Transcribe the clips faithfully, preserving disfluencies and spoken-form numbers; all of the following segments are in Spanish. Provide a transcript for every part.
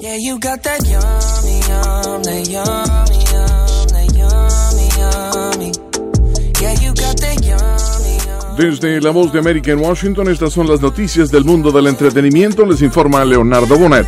Yeah, you got that yummy, yum, that yummy, yum, that yummy, yummy. Yeah, you got that yummy, yum. Desde La Voz de América en Washington, estas son las noticias del mundo del entretenimiento. Les informa Leonardo Bonet.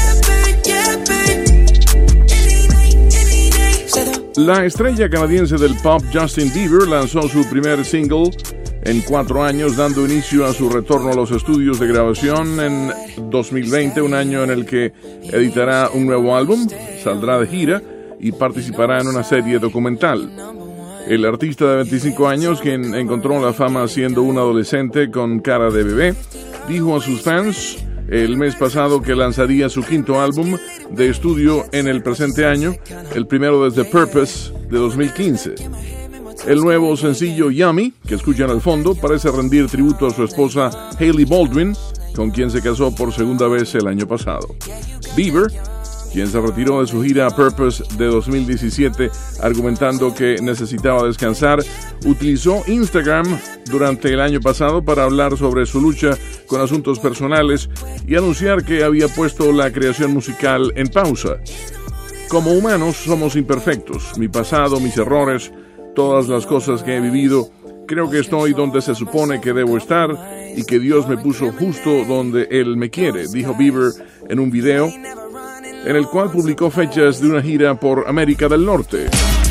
La estrella canadiense del pop Justin Bieber lanzó su primer single en cuatro años, dando inicio a su retorno a los estudios de grabación en dos mil veinte, un año en el que editará un nuevo álbum, saldrá de gira y participará en una serie documental. El artista de veinticinco años, quien encontró la fama siendo un adolescente con cara de bebé, dijo a sus fans el mes pasado que lanzaría su quinto álbum de estudio en el presente año, el primero desde Purpose de dos mil quince. El nuevo sencillo Yummy, que escuchan al fondo, parece rendir tributo a su esposa Hailey Baldwin, con quien se casó por segunda vez el año pasado. Bieber, quien se retiró de su gira Purpose de dos mil diecisiete argumentando que necesitaba descansar, utilizó Instagram durante el año pasado para hablar sobre su lucha con asuntos personales y anunciar que había puesto la creación musical en pausa. Como humanos somos imperfectos, mi pasado, mis errores, todas las cosas que he vivido, creo que estoy donde se supone que debo estar y que Dios me puso justo donde Él me quiere, dijo Bieber en un video en el cual publicó fechas de una gira por América del Norte.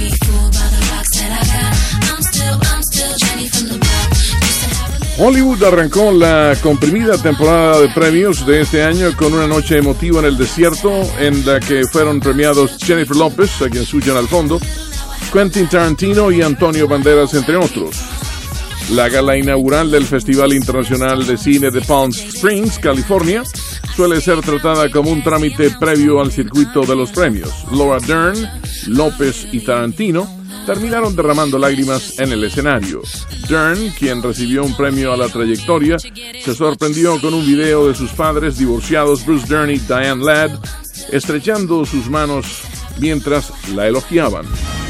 Hollywood arrancó la comprimida temporada de premios de este año con una noche emotiva en el desierto en la que fueron premiados Jennifer Lopez, a quien escuchan al fondo, Quentin Tarantino y Antonio Banderas, entre otros. La gala inaugural del Festival Internacional de Cine de Palm Springs, California, suele ser tratada como un trámite previo al circuito de los premios. Laura Dern, López y Tarantino terminaron derramando lágrimas en el escenario. Dern, quien recibió un premio a la trayectoria, se sorprendió con un video de sus padres divorciados, Bruce Dern y Diane Ladd, estrechando sus manos mientras la elogiaban.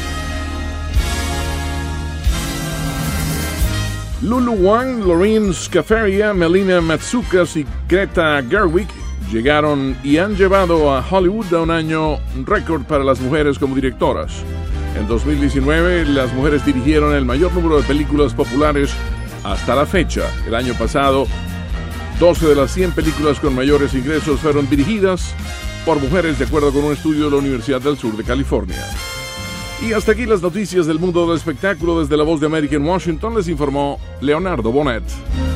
Lulu Wang, Lorene Scafaria, Melina Matsoukas y Greta Gerwig llegaron y han llevado a Hollywood a un año récord para las mujeres como directoras. En dos mil diecinueve, las mujeres dirigieron el mayor número de películas populares hasta la fecha. El año pasado, doce de las cien películas con mayores ingresos fueron dirigidas por mujeres, de acuerdo con un estudio de la Universidad del Sur de California. Y hasta aquí las noticias del mundo del espectáculo. Desde La Voz de América en Washington les informó Leonardo Bonet.